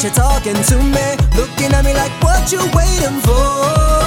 you're talking to me, looking at me like what you waiting for.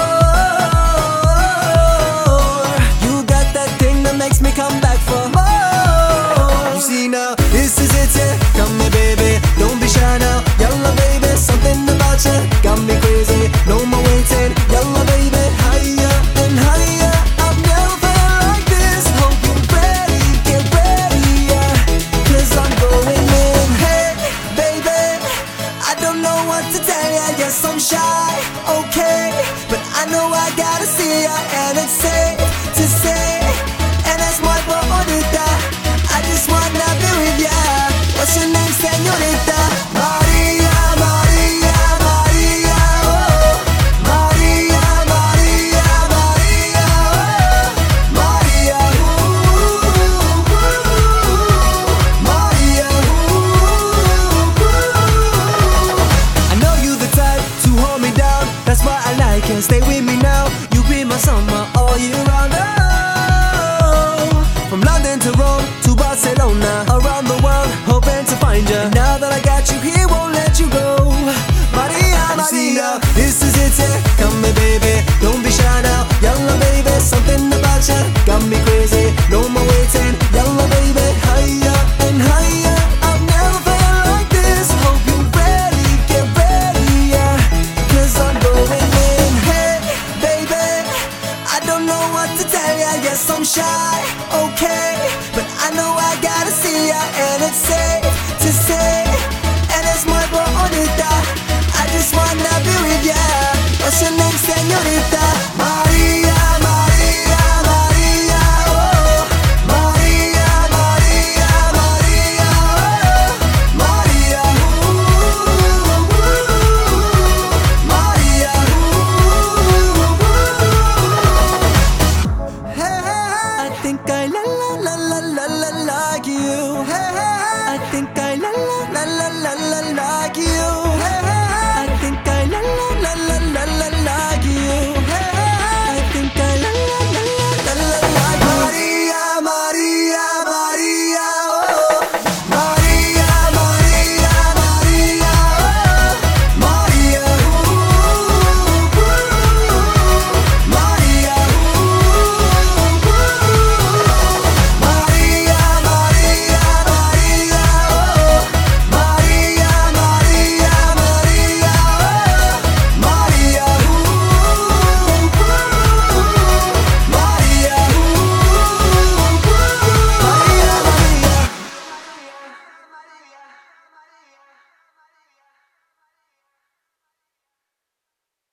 You got that thing that makes me come back for more. You see now, this is it, yeah. Come here, baby, don't be shy now. Yalla, baby, something about you got me crazy. No more waiting, yalla, baby, higher and higher. I've never felt like this. Hope you're ready, get ready, yeah, 'cause I'm going in. Hey, baby, I don't know what to tell ya. Yes, I'm shy, okay, but I know I gotta see ya, and it's safe to say, and that's my bonita. I just wanna be with ya. What's your name, señorita? Maria, Maria, Maria, oh. Maria, Maria, Maria, oh. Maria, ooh, Maria, ooh. I know you the type to hold me down. That's why I like it. Stay with me now. You be my summer all year round. Oh, from London to Rome to Barcelona, around the world, hoping to find you. And now that I got you here, won't let you go. Maria, Maria, this is it, yeah. Come here, baby, don't be shy now. Yalla, baby, something about you got me crazy. No more waiting, yalla, baby, higher and higher. I've never felt like this. Hope you're ready, get ready, yeah, 'cause I'm going in. Hey, baby, I don't know what to tell ya. Yes, I'm shy, okay, but I know I gotta see ya, and it's safe to say,